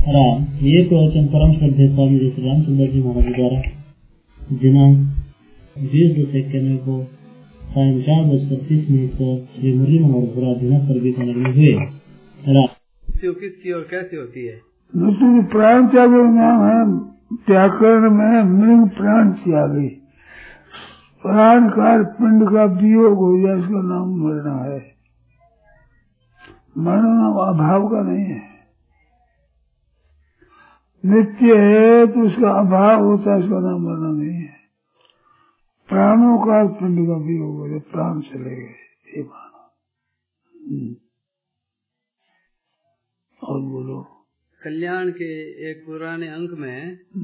राम ये प्रवचन परम श्रद्धेय स्वामी जी श्री रामचंद्र जी महाराज द्वारा दिनांक 20/2 को सायं 4:30 पर श्री मुरली मनोहर दिनाजपुर बीकानेर में हुए। किसकी और कैसे होती है? दूसरी प्राण त्यागी नाम है व्याकरण में मृग प्राण त्यागी। प्राण का पिंड का वियोग हो जाए इसका नाम मरना है। मरना अभाव का नहीं है, नित्य है तो उसका अभाव होता है, इसका नाम मरना नहीं है। प्राणों का पिंड का वियोग हो जाए, प्राण चले गए, ये मानो। और बोलो। कल्याण के एक पुराने अंक में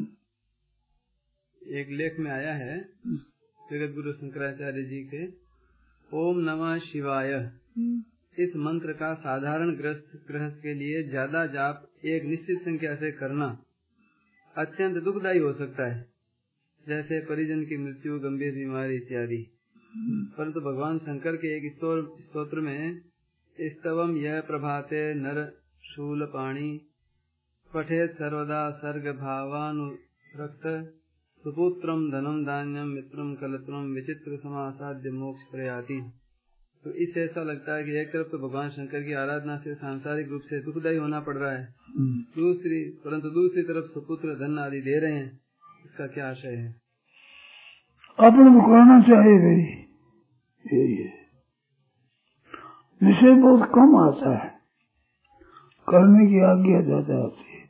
एक लेख में आया है जगत गुरु शंकराचार्य जी के ओम नमः शिवाय। इस मंत्र का साधारण गृहस्थ के लिए ज्यादा जाप एक निश्चित संख्या से करना अत्यंत दुखदायी हो सकता है, जैसे परिजन की मृत्यु, गंभीर बीमारी इत्यादि। परंतु भगवान शंकर के एक स्तोत्र में स्तवम यह प्रभाते नर शूल पाणी पठेत सर्वदा सर्ग भावानुरक्त सुपुत्रम धनम धान्यम मित्रम कलत्रम विचित्र समासाद्य मोक्ष प्रयाति। तो इससे ऐसा लगता है कि एक तरफ तो भगवान शंकर की आराधना से सांसारिक रूप से दुखदायी होना पड़ रहा है, परंतु दूसरी तरफ सुपुत्र धन आदि दे रहे हैं। इसका क्या आशय है? अपने को करना चाहिए भाई, यही है। निश्चय बहुत कम आता है, करने की आज्ञा ज्यादा आती है।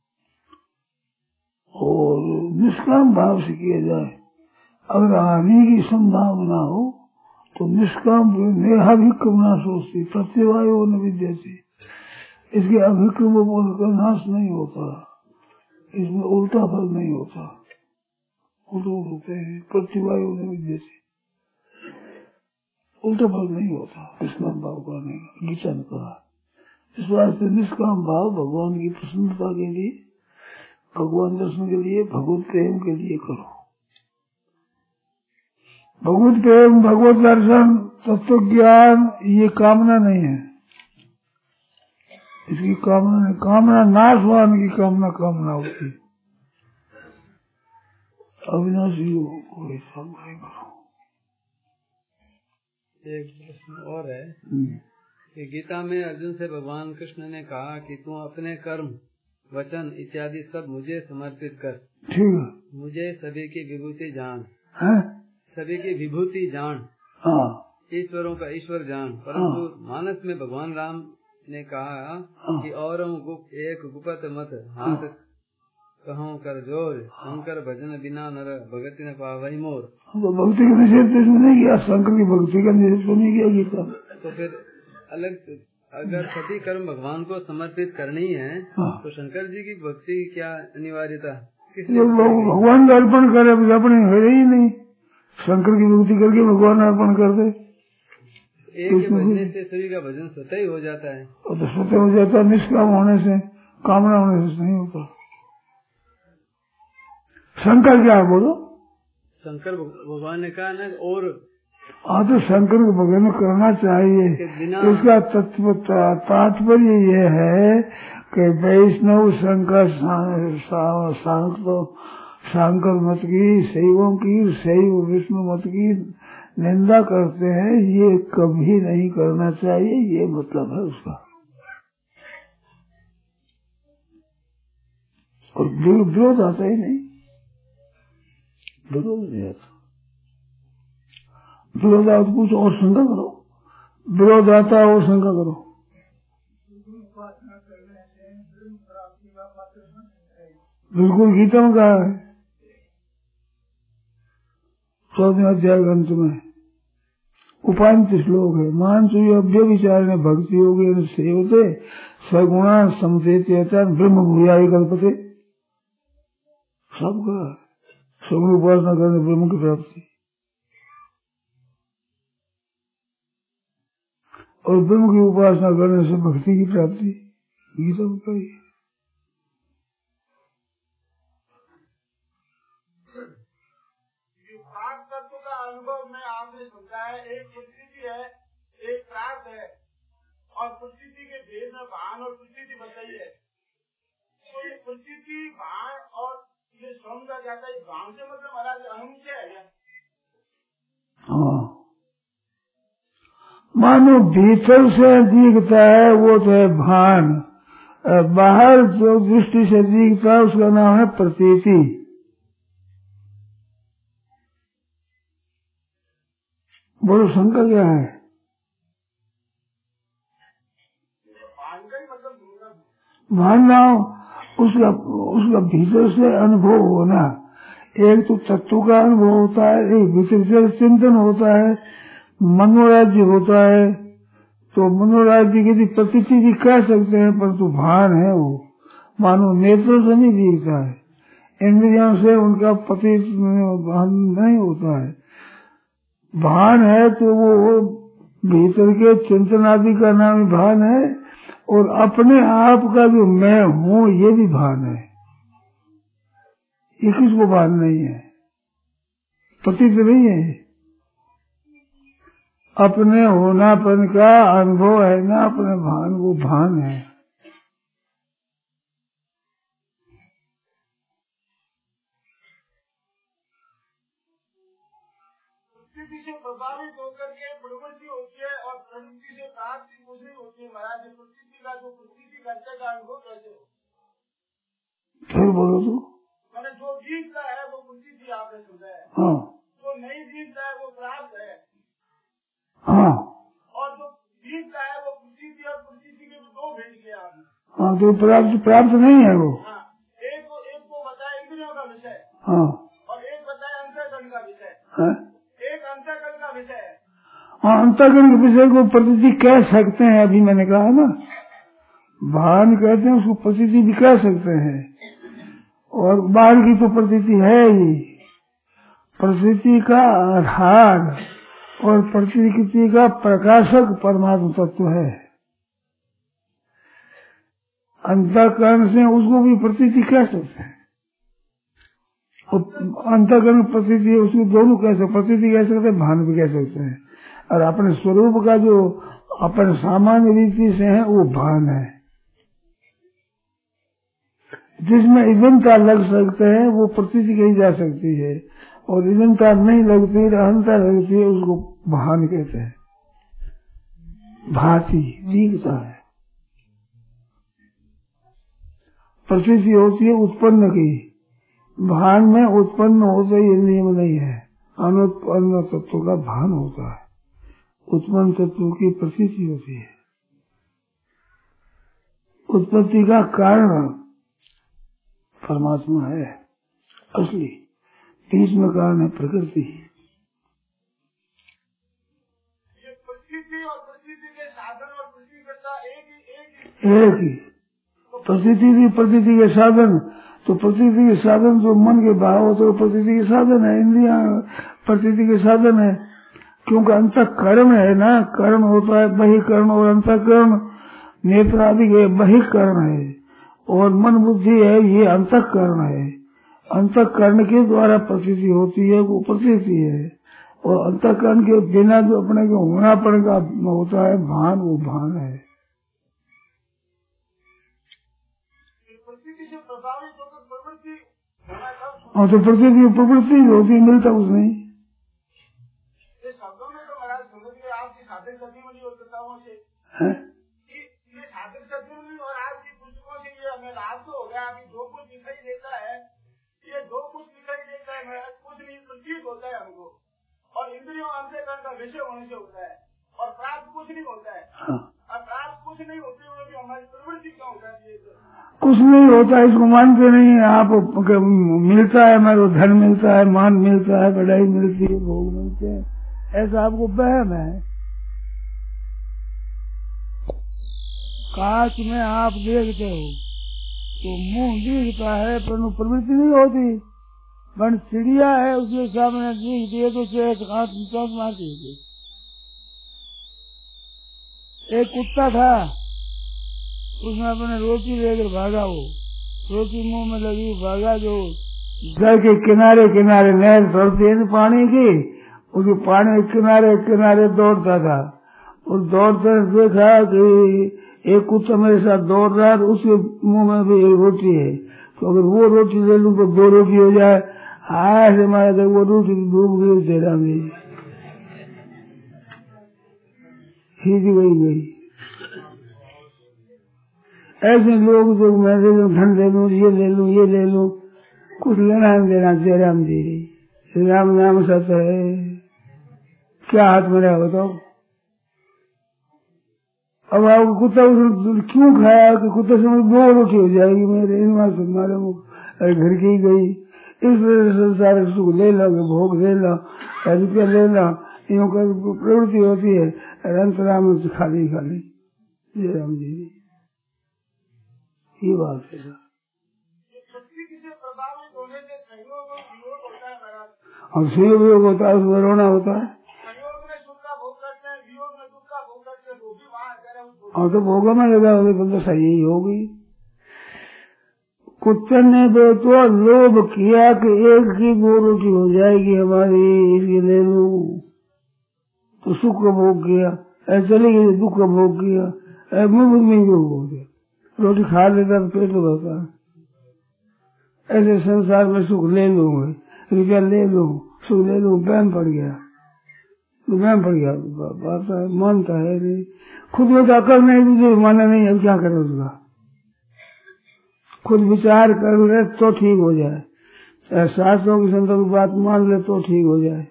और निष्काम भाव से किया जाए। अगर हानि की संभावना हो तो निष्काम अभिक्रम ना सोचती प्रत्यवायो न विद्यते। इसके अभिक्रम बोलकर नाश नहीं होता, इसमें उल्टा फल नहीं होता। उल्टो होते हैं प्रत्यवायो न विद्यते, उल्टा फल नहीं होता निष्काम भाव करने का। गीता ने कहा इस वास्ते निष्काम भाव भगवान की प्रसन्नता के लिए, भगवान दर्शन के लिए, भगवत प्रेम के लिए करो। भगवत प्रेम, भगवत दर्शन, तत्व ज्ञान ये कामना नहीं है। इसकी कामना नहीं, कामना नाशवान की कामना होती। अविनाशी को ऐसा नहीं करो। एक प्रश्न और है कि गीता में अर्जुन से भगवान कृष्ण ने कहा कि तू अपने कर्म, वचन इत्यादि सब मुझे समर्पित कर। ठीक है। मुझे सभी की विभूति जान है? सभी की विभूति जान। हाँ। ईश्वरों का ईश्वर जान। परंतु मानस में भगवान राम ने कहा कि और एक गुपत मत हाथ कहूँ कर जोर, शंकर भजन बिना नर भगति न पावई मोर। तो भक्ति का निषेध नहीं किया, शंकर की भक्ति का निषेध तो नहीं किया गीता। तो फिर अलग, अगर सभी कर्म भगवान को समर्पित करनी है तो शंकर जी की भक्ति की क्या अनिवार्यता? भगवान का अर्पण करे, अपने है ही नहीं। शंकर की भक्ति करके भगवान अर्पण कर दे। एक के भजने से सभी का भजन स्वतः ही हो जाता है। और तो स्वतः हो जाता है, निष्काम होने से, कामना होने से नहीं होता। शंकर क्या है बोलो? शंकर भगवान ने कहा ना, और तो शंकर को भजन करना चाहिए। इसका तत्व तात्पर्य ये है कि वैष्णव शंकर शंकर मत की, शैवों की, शैव विष्णु मत की निंदा करते हैं। ये कभी नहीं करना चाहिए, ये मतलब है उसका। और विरोध आता ही नहीं, विरोध नहीं आता। विरोध आता तो कुछ और शंका करो, विरोध आता है और शंका करो। बिल्कुल गीता में कहा है 14वें अध्याय ग्रंथ में उपांत श्लोक है। मानसु अव्यभिचार ने भक्ति योगे सेवते सगुणा समते ब्रह्म भूयाय कल्पते। सब कहा सगुण उपासना करने ब्रह्म की प्राप्ति, और ब्रह्म की उपासना करने से भक्ति की प्राप्ति गीता में कही। अनुभव में आपने समझा है, एक प्रकृति है, एक प्रार्थ है, और प्रकृति के भेद में भान और प्रकृति बताई है। तो प्रतीति भान और ये समझा जाता है, भान से मतलब महाराज अहम क्या है? हाँ, मानो भीतर से दिखता है वो तो है भान, बाहर जो दृष्टि से दिखता है उसका नाम है प्रतीति। बोलो शंका क्या है? भान नाम उसका भीतर से अनुभव होना। एक तो तत्व का अनुभव होता है, एक भीतर से चिंतन होता है, मनोराज्य होता है। तो मनोराज्य की प्रतीति भी कह सकते हैं, परंतु भान है वो, मानो नेत्र से नहीं दिखता है, इंद्रियों से उनका प्रतीत भान नहीं होता है। भान है तो वो भीतर के चिंतन आदि का नाम भान है, और अपने आप का जो मैं हूँ ये भी भान है। ये किसको भान नहीं है? प्रतीत नहीं है, अपने होनापन का अनुभव है ना, अपने भान, वो भान है। प्रकृति से प्रभावित होकर के प्रवृत्ति होती है और प्रवृत्ति से प्राप्ति कुछ नहीं होती है महाराज। प्रकृति का जो प्रकृति करते का अनुभव कैसे हो? फिर बोलो तो। मैंने जो जीतता है वो प्रकृति आपने सुना है। हाँ। जो नहीं जीतता है वो प्राप्त है। हाँ। और जो जीतता है वो प्रकृति और प्रकृति के दो भेज गया आपने। हाँ, तो प्राप्त नहीं है वो। हाँ, एक को बताया इंद्रियों का विषय। हाँ। और एक बताया अंतःकरण का विषय। हाँ? एक अंतःकरण का विषय है। हाँ, अंतःकरण के विषय को प्रतीति कह सकते हैं, अभी मैंने कहा ना, भान कहते हैं उसको, प्रतीति भी कह सकते हैं। और बाहर की तो प्रतीति है ही, प्रतीति का आधार और प्रतीति का प्रकाशक परमात्मा तत्व है। अंतःकरण से उसको भी प्रतीति कह सकते हैं, अंतःकरण प्रतीति उसको दोनों कह सकते, प्रतीति कह सकते हैं, भान भी कह सकते हैं। और अपने स्वरूप का जो अपने सामान्य रीति से है वो भान है। जिसमें इदंता लग सकते हैं वो प्रतीति कही जा सकती है, और इदंता नहीं लगती, अहंता लगती है, उसको भान कहते हैं। भांति दिखता है, प्रतीति होती है उत्पन्न की, भान में उत्पन्न होता ये नियम नहीं है। अनुत्पन्न तत्व का भान होता है, उत्पन्न तत्व की प्रतीति होती है। उत्पत्ति का कारण परमात्मा है असली, बीच में कारण है प्रकृति। ये प्रकृति और प्रकृति के साधन और प्रतिकर्ता एक ही। प्रतीति के साधन, तो प्रतीति के साधन जो मन के भाव होते हैं प्रतीति के साधन है, इंद्रियां प्रतीति के साधन है। क्योंकि अंतःकरण है ना, करण होता है बहिकरण, और अंतःकरण नेत्र आदि के बहिकरण है, और मन बुद्धि है ये अंतःकरण है। अंतःकरण के द्वारा प्रतीति होती है वो प्रतीति है, और अंतःकरण के बिना जो अपने को होनापन का होता है भान, वो भान है। प्रकृति से प्रभावित होकर प्रवृत्ति और तो प्रवृत्ति होती मिलता उसमें। ये शब्दों में तो महाराज समझ गए आपकी साधक सदीमणि और किताबों से, ये साधक सदीमणि और आपकी पुस्तकों से ये हमें लाभ तो हो गया। अभी जो कुछ दिखाई देता है, ये जो कुछ दिखाई देता है महाराज कुछ नहीं प्रतीत होता है हमको, और इंद्रियों अंतःकरण का विषय होने से होता है, और प्राप्त कुछ नहीं होता है। और प्राप्त कुछ नहीं होते हुए भी हमारी प्रवृत्ति क्यों हो जाती है? कुछ नहीं होता, इसको मानते नहीं आप। मिलता है मेरे को, धन मिलता है, मान मिलता है, बढ़ाई मिलती है, भोग मिलते हैं, ऐसा आपको वहम है। कांच में आप देखते हो तो मुंह दिखता है, पर प्रवृत्ति नहीं होती। पर चिड़िया है उसके सामने दिखती है तो कांच मारती है। एक कुत्ता था, उसने अपने रोटी लेकर भागा, वो रोटी मुंह में लगी, भागा। जो घर के किनारे किनारे नहर चलती है पानी की, उसके पानी किनारे किनारे दौड़ता था। उस दौड़ते देखा कि एक कुत्ता मेरे साथ दौड़ रहा है, उसके मुंह में भी एक रोटी है। तो अगर वो रोटी ले लूं तो 2 रोटी हो जाए, हाय से मारा तो वो रोटी डूब गई तेरा में खींच गई। ऐसे लोग जो मैं ले लूं, धन ले लूं, ये ले लूं, ये ले लूं, कुछ लेना नहीं देना। जय राम जी, श्री राम नाम सत्य है, क्या हाथ में रहा बताओ। अब आपको कुत्ता क्यों खाया कि कुत्ते से 2 रोटी हो जाएगी मेरे मारे मुख घर की गई। इस वजह से संसार सुख ले लो, भोग ले लो, रुपया ले लो, यूं कर प्रवृत्ति होती है, अंतराम से खाली खाली। जय राम जी, ये बात है। और संयोग होता है, उसमें रोना होता है। और तो भोगा में लगा होगी तो सही होगी। कुत्ते ने तो लोभ किया कि एक की 2 रोटी हो जाएगी हमारी, इसलिए ले लूं, तो सुख का भोग किया। चली गई दुख का भोग किया, मुंह में हो गया। रोटी खा लेता तो पेट भरता। ऐसे संसार में सुख ले लूंगे, रुपया ले लूं, सुख ले लूं, बहम पड़ गया, बात मानता है नहीं, खुद में तो अकल नहीं, मुझे माना नहीं। अब क्या करे उसका, खुद विचार कर ले तो ठीक हो जाए, शास्त्रों की संतों की बात मान ले तो ठीक हो जाए।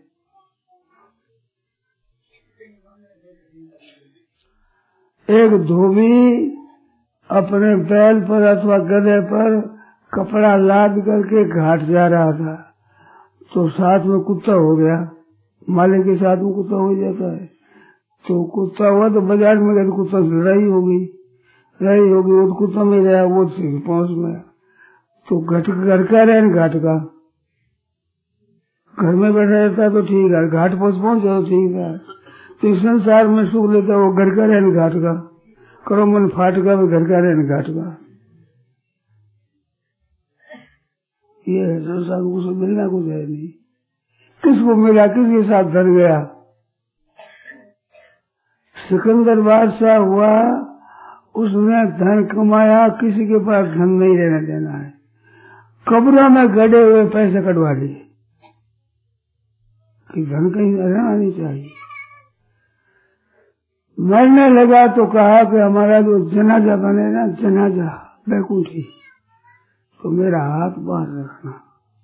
एक धोबी अपने बैल पर अथवा गधे पर कपड़ा लाद करके घाट जा रहा था, तो साथ में कुत्ता हो गया। मालिक के साथ में कुत्ता हो जाता है, तो कुत्ता हुआ तो बाजार में गया, कुत्ता से लड़ाई होगी, वो कुत्ता में गया, वो पहुंच में तो घर का रहे घाट का, घर में बैठा रहता तो ठीक है, घाट पहुंच जाओ ठीक है। तो इस संसार में सुख लेता वो घर का रहे घाट का, करो मन फाट का भी घर का रहे घाट का। ये है संसार, उसको मिलना कुछ है नहीं। किसको मिला, किसके साथ धर गया। सिकंदर बादशाह हुआ, उसने धन कमाया, किसी के पास धन नहीं रहने देना है। कब्रों में गड़े हुए पैसे कटवा लिए कि धन कहीं रहना नहीं चाहिए। मरने लगा तो कहा कि हमारा जो जनाजा बनेगा, जनाजा बैकुंठी, तो मेरा हाथ बाहर रखना।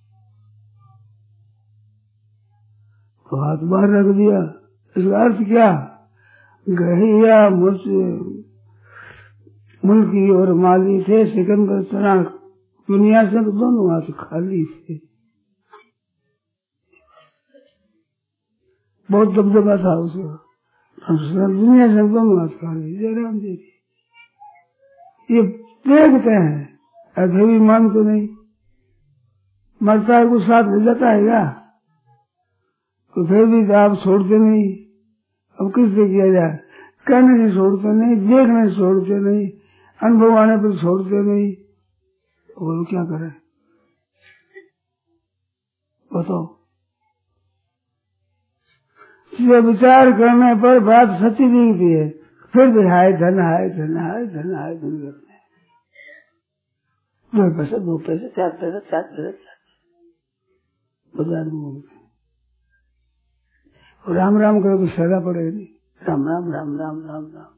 तो हाथ बाहर रख दिया। इसका अर्थ क्या, गहिया मुल्की और माली थे, सिकंदर तना दुनिया से तो दोनों हाथ खाली थे। बहुत दबदबा था उसका, दुनिया से दोनों हाथ खाली। जयराम जी ये देखते हैं, ऐसे भी मान तो नहीं, मरता है कुछ साथ ले जाता है क्या, तो फिर भी आप छोड़ते नहीं। अब किससे किया जाए, कहने से छोड़ते नहीं, देखने से छोड़ते नहीं, अनुभव आने पर छोड़ते नहीं, और क्या करें बताओ। ये विचार करने पर बात सच्ची दिखती है, फिर भी हाय धन, हाय धन, हाय धन, हाय धन करते हैं। 2 पैसे 2 पैसे 4 पैसे 4 पैसे बाजार में घूमते हैं। राम राम करो तो सजा पड़ेगा नहीं, राम राम राम राम राम राम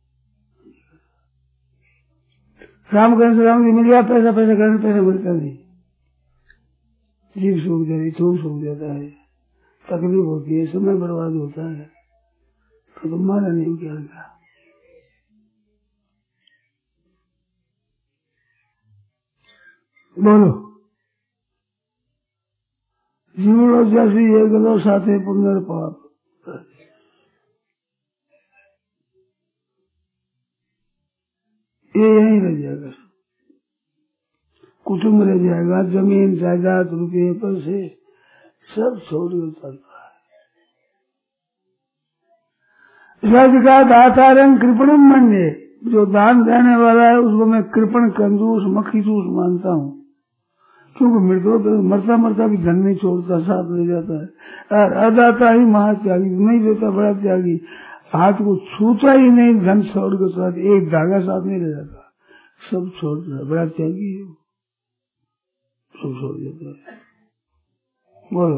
राम करने से राम जी मिल गया, पैसा करने से पैसा मिलता नहीं। जीव सूख जाती, थूक सूख जाता है, तकलीफ होती है, समय बर्बाद होता है, तो तुम्हारा नहीं क्या क्या। बोलो, जीवनो जैसी ये गलो साथे पुनर्पाप। ये यही रह जाएगा, कुटुंब रह जाएगा, जमीन जायदाद रुपये पर से सब छोड़ चलता है। का दातारंग कृपणम मान्य, जो दान देने वाला है उसको मैं कृपण कंजूस मक्खीचूस मानता हूँ, क्योंकि मरता मरता भी धन नहीं छोड़ता, साथ ले जाता है। और अदाता ही महात्यागी, नहीं देता बड़ा त्यागी, हाथ को छूता ही नहीं, धन छोड़ के साथ एक धागा साथ नहीं ले जाता, सब छोड़ता है, बड़ा त्यागी है। सब छोड़ देता है। बोलो,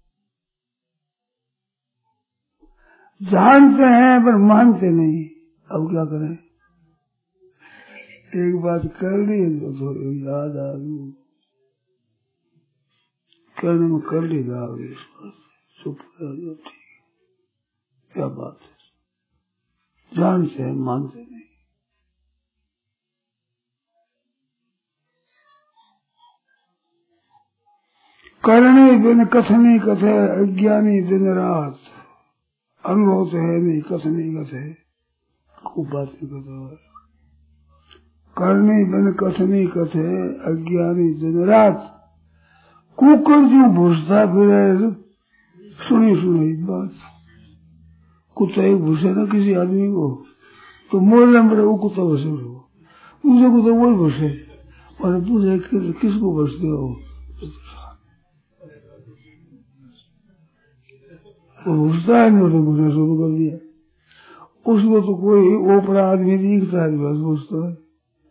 जानते हैं पर मानते नहीं, अब क्या करें? एक बात कर ली तो थोड़ी याद आ गई, कहने में कर ली आ गई, चुप रह जाओ, ठीक है, क्या बात है? जानते हैं मानते नहीं। करने बिन कथनी कथे अज्ञानी दिन रात, अनुभव तो है नहीं कथनी कथे, खूब बातें कथो। करने बिन कथनी कथे अज्ञानी दिन रात, कुकर जो भूसता फिर सुनी सुनी बात। कुत्ता एक भूसे ना किसी आदमी को तो मोरने में वो कुत्ता भूसे, दूसरे कुत्ता वही भूसे, और पूछे किसको भूसते हो? वो भूसता है, नहीं भूसना शुरू कर दिया। उसको तो कोई ओपरा आदमी दिखता है बस भूसता है,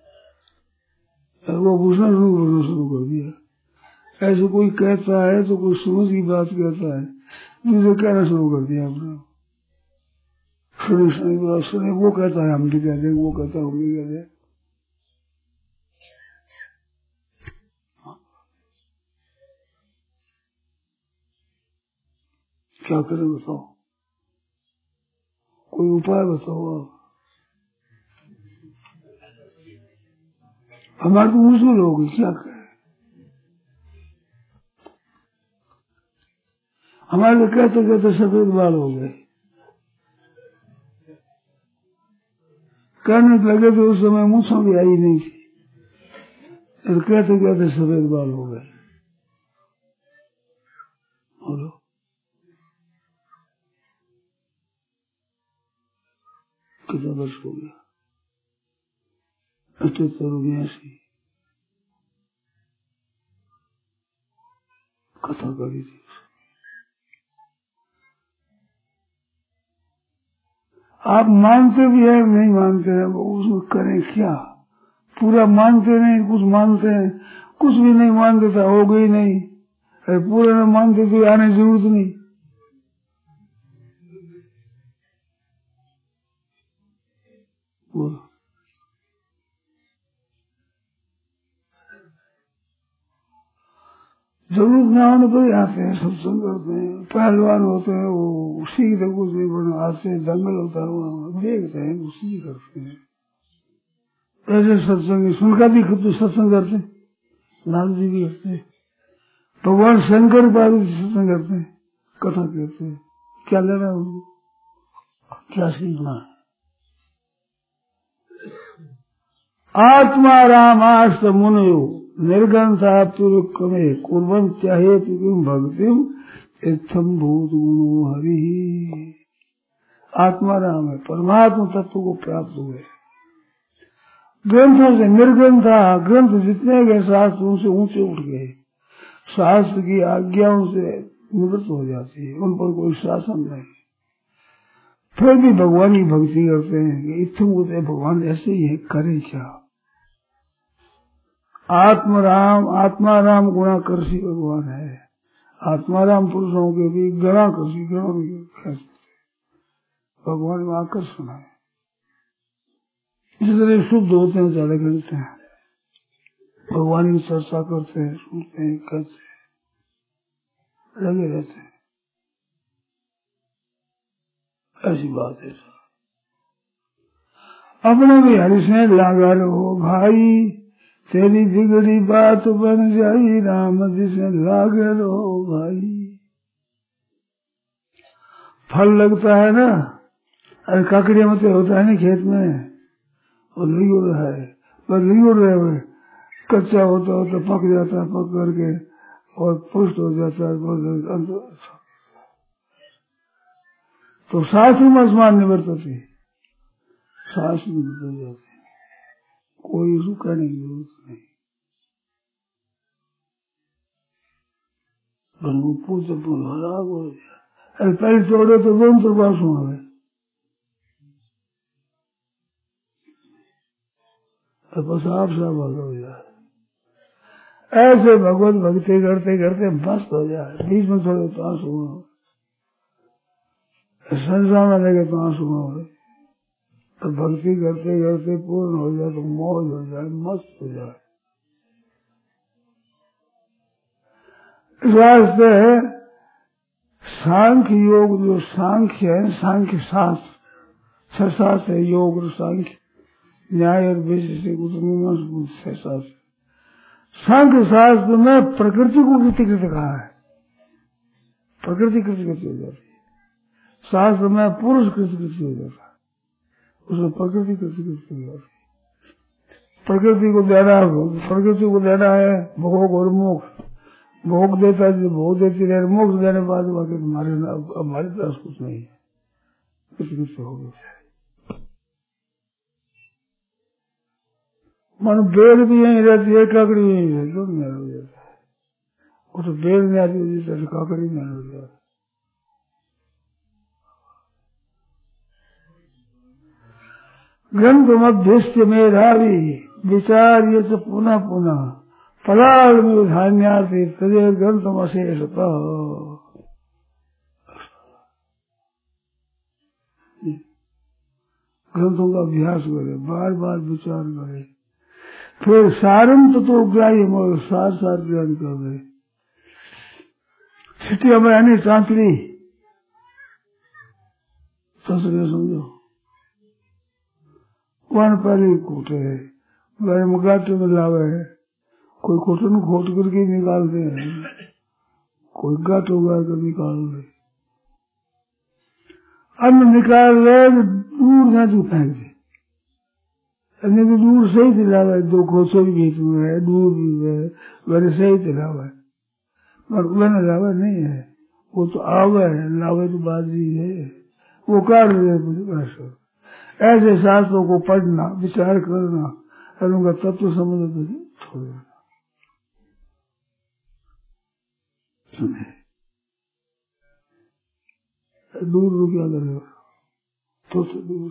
वो भूसना शुरू कर दिया। ऐसे कोई कहता है तो कोई समझ की बात कहता है, दूसरे कहना शुरू कर दिया अपना। सुने वो कहता है हम भी कह दें, वो कहता है हम भी कह दें। क्या करें बताओ? कोई उपाय बताओ आप। हमारे तो मुश्किल होगी, क्या करें? हमारे तो कहते कहते सफेद बाल हो गए, कहने लगे तो उस समय मूछों भी आई नहीं थी, और कहते कहते सफेद बाल हो गए। बोलो, कितना वर्ष हो गया? 78-82 कथा करी थी। आप मानते भी है नहीं मानते हैं, उसमें करें क्या? पूरा मानते नहीं, कुछ मानते हैं, कुछ भी नहीं मानते था हो गई नहीं, पूरा न मानते तो आने की जरूरत नहीं। बोलो, जरूरत न होने पर ही आते हैं, सत्संग करते हैं। पहलवान होते हैं वो सीखते कुछ नहीं, बना आते हैं, जंगल होता है वहाँ देखते हैं, उसी करते हैं। ऐसे सत्संग सुनकर भी खुद सत्संग करते हैं, नाम जी भी करते हैं, भगवान शंकर पार्वती सत्संग करते हैं, कथा कहते हैं। क्या लेना है उनको, क्या सीखना है? आत्मा रामास्त मुनयो निर्गंथा तुरुकमे कुर्वन्त्या हेतुकिं भक्तिम इत्थम भूत गुणो हरि। आत्मा राम है, परमात्मा तत्व को प्राप्त हुए। ग्रंथों से निर्ग्रंथा, ग्रंथ जितने गए शास्त्र उनसे ऊंचे उठ गए, शास्त्र की आज्ञाओं से निवृत्त हो जाती है, उन पर कोई शासन नहीं। फिर भी भगवान की भक्ति करते हैं कि इतने होते भगवान ऐसे ही है, करें क्या? आत्मा राम गुणाकर्षी भगवान है। आत्माराम पुरुषों के भी गणाकर्षी, गणों में भगवान में आकर्षण है। जितने शुद्ध होते हैं ज्यादा गिरते हैं, भगवान की चर्चा करते हैं, सुनते हैं, कहते हैं, लगे रहते हैं। ऐसी बात है। अपने भी हरि से लागा रहो भाई, तेरी बिगड़ी बात बन जाई राम जी से लागे रहो भाई। फल लगता है ना, अरे काकड़िया मत होता है ना खेत में, और लियोड़ है, पर लियोड़ रहे हुए कच्चा होता होता पक जाता है, पक करके और पुष्ट हो जाता है, तो सास में आसमान निवर्तती, सास में निकल जाते, कोई उसको कहने की जरूरत नहीं। पूछे राग हो जाए, पहले तोड़े तो दोनों तरफ सुना है, बस आप साफ हो जाए। ऐसे भगवत भक्ति करते करते मस्त हो जाए, बीच में थोड़े तो आंसू हो, संसार में लगे तो आंसू हो, तो भक्ति करते करते पूर्ण हो जाए तो मौज हो जाए, मस्त हो जाए। इस वास्ते सांख्य योग, जो सांख्य है, सांख्य शास्त्र, छह शास्त्र है, योग और सांख्य, न्याय और वैशेषिक, छह शास्त्र। सांख्य शास्त्र में प्रकृति को कृतिकृत कहा है, प्रकृति कृतिकृत हो जाती है। शास्त्र में पुरुष कृतिकृत हो जाता है, उसमें प्रकृति कृतिकृत हो जाती है। प्रकृति को देना है भोग और मोक्ष, भोग देता है, भोग देती रहे, मोक्ष देने के बाद बाकी हमारे पास कुछ नहीं है, कृतिकृत हो गया। मानो बेल भी यही रहती है, काकड़ी भी यही रहती है, दो में हो जाता है। वो तो बेल में आती होती है, काकड़ी में हो जाता है। ग्रंथ मध्यस्थ में रावी विचार ये तो पुनः पुनः पलाल में धान्यार्थी तदे ग्रंथ अशेषता। ग्रंथों का अभ्यास करे, बार बार विचार करे, फिर सारम तो ग्राह्य मोह सार सार ज्ञान कर रहे। छिटिया में आनी चांचली समझो, वन पहले कूटे है, गए मुगाटे में लावे है, कोई कोटन खोट करके निकालते हैं, कोई गाट उगा कर निकाल रहे, अन्न निकाल रहे दूर ना तू फेंक दे, अन्य तो दूर से ही दिलावा है, दो खोसों भी बीच में है, दूर भी है, वैसे से ही दिलावा है, पर उगने लावा नहीं है, वो तो आवे है, लावे तो बाजी है, वो काट रहे मुझे। ऐसे शास्त्रों को पढ़ना, विचार करना और उनका तत्व समझ छोड़ना, दूर क्या करेगा तो दूर।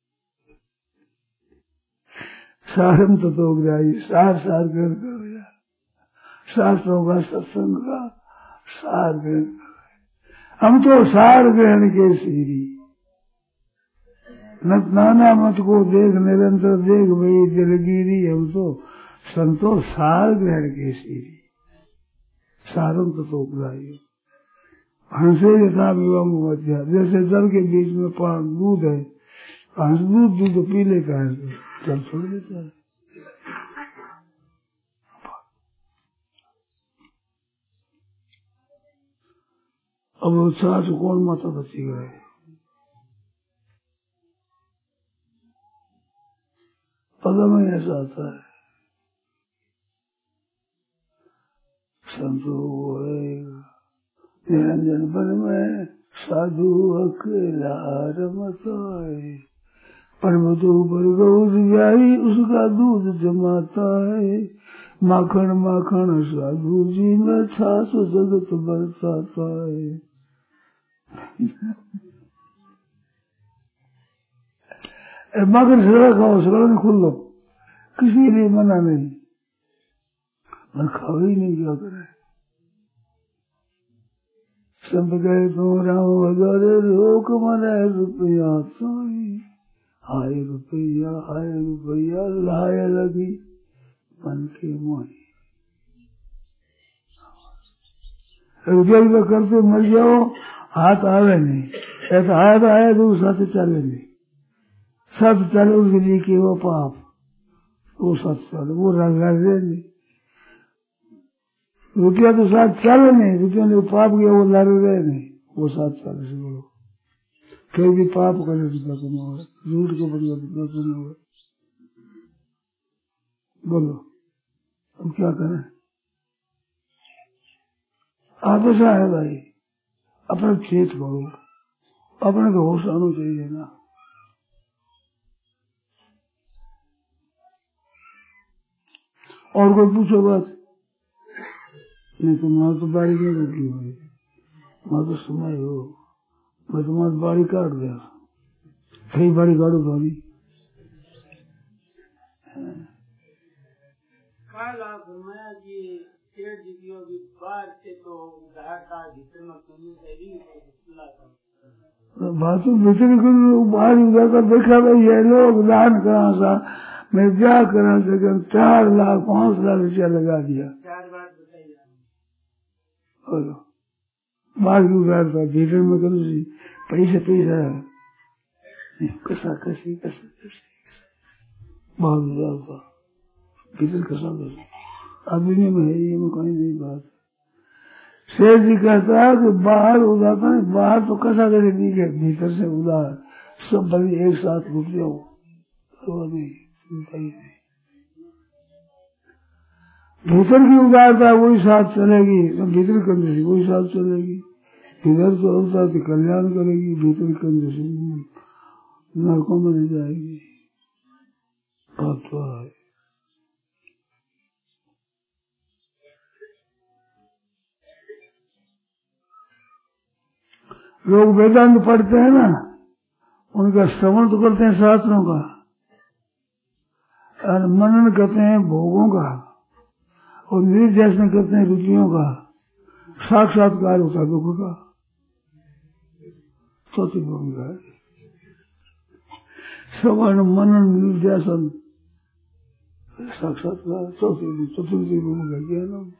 सारम तो ग्राही, सार सार कर शास्त्रों का, सत्संग का सार ग्रहण कर। हम तो सार ग्रहण के सीरी, नाना मत को देख निरंतर देख वही दिलगिरी, हम तो संतोष सार ग्रहण के सीरी। सारम तो ग्राही हंसे यथा विवम मध्या, जैसे जल के बीच में दूध है, हंस दूध पी लेता है, जल छोड़ देता है। अब उत्साह से कौन माता बची गए, पद में ऐसा आता है, संतो निरंजन बन में साधु अकेला रमताए, परमतो पर गौद व्याही उसका दूध जमाता है, माखन माखन साधु जी में छाछ जगत बरसाता है। माखन सड़ा खाओ, सड़ा नहीं खुल लो, किसी लिए मना नहीं, मैं खाओ ही नहीं, क्या करे। सब गए तो राम हजारे लोक मने रुपया साई, हाय रुपया लाए लगी मन के मोही। रुपया भी करते मर जाओ, हाथ आवे नहीं, ऐसा हाथ आया तो साथ चले नहीं, साथ चले उसके लिए कि वो पाप, वो साथ चले, वो रंग नहीं। रुपया तो साथ चले नहीं, रुपया ने पाप किया वो लड़ रहे नहीं, वो साथ चले से बोलो, फिर भी पाप करे रुपया कमाओ, झूठ के बढ़िया रुपया कमाओ, बोलो अब क्या करें। आप ऐसा है भाई, अपना खेत करो, अपने को होश आना चाहिए ना। और कोई पूछो बात नहीं, तो माँ तो बाड़ी नहीं लगी हुई, माँ तो समय हो, मैं तुम्हारी बाड़ी काट दिया, कई बाड़ी काटो भाभी, लाख फरमाया कि सेठ जी की अभी बाहर से तो उधार था भीतर में कमी सेविंग बात भीतर बाहर उधर का देखा भाई ये लोग दान करा सा मैं क्या करा सके 4 लाख 5 लाख रुपया लगा दिया। 4 बात बताइए बाहर की उधार था भीतर में करो पैसा कसा कसी बहुत उधार था भीतर कसा आदमी में है ये में कोई नहीं बात। शेर जी कहता है कि बाहर उधार था बाहर तो कसा करे भीतर से उधार सब बड़ी एक साथ रुक जाओ तो नहीं भीतर की उदारता वही साथ चलेगी तो भीतर कंधे से वही साथ चलेगी। इधर तो होता तो कल्याण करेगी भीतर कंधे से नरकों में नहीं जाएगी। बात तो है। लोग वेदांत पढ़ते हैं ना उनका श्रवण तो करते हैं शास्त्रों का और मनन करते हैं भोगों का और निर्देशन करते हैं रुचियों का साक्षात्कार होता है दुख का चौथी भूमिका है। श्रवण मनन निर्देशन साक्षात्कार चतुर्थी भूमिका ज्ञान।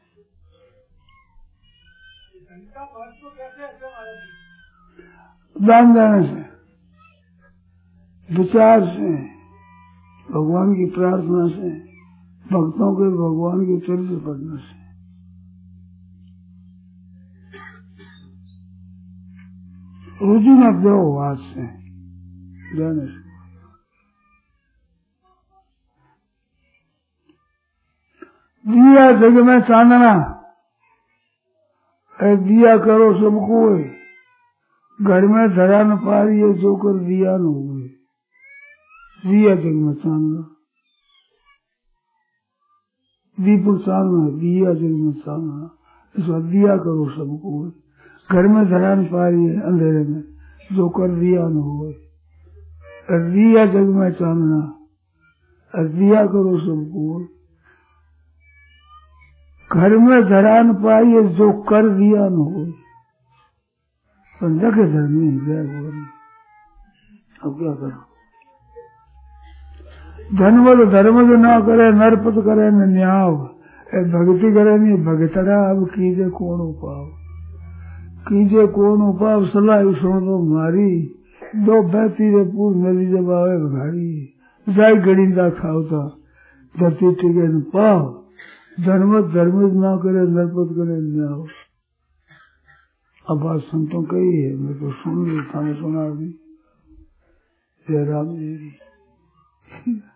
दान देने से विचार से भगवान की प्रार्थना से भक्तों के भगवान के चरित्र पढ़ने से रुचि न दो हाथ से जाने से दिया जग में चांदना दिया करो सबको घर में धरा न पा रही है जो कर दिया न हुए दिया जग में चांदना दीपक चांदना दिया जग में चांदना इसको दिया करो सबको घर में धरा न पा रही है अंधेरे में जो कर दिया न हुए दिया जग में चांदना दिया करो सबको घर में धरा न पाई है जो कर दिया न हो समझा के धर्मी अब क्या करो धनवल धर्म जो ना करे नरपत करे न न्याव भक्ति करे नहीं भगतरा अब कीजे कौन उपाव कीजे कौन उपाव सलाह सुन दो मारी दो बहती रे पूर नदी जब आवे भारी जाय गड़िंदा खाओता धरती टिके न पाओ धर्म ना करे नरपत करे न्याव। अब बात संतों कही है मैं तो सुन ली था सुना भी जय राम जी।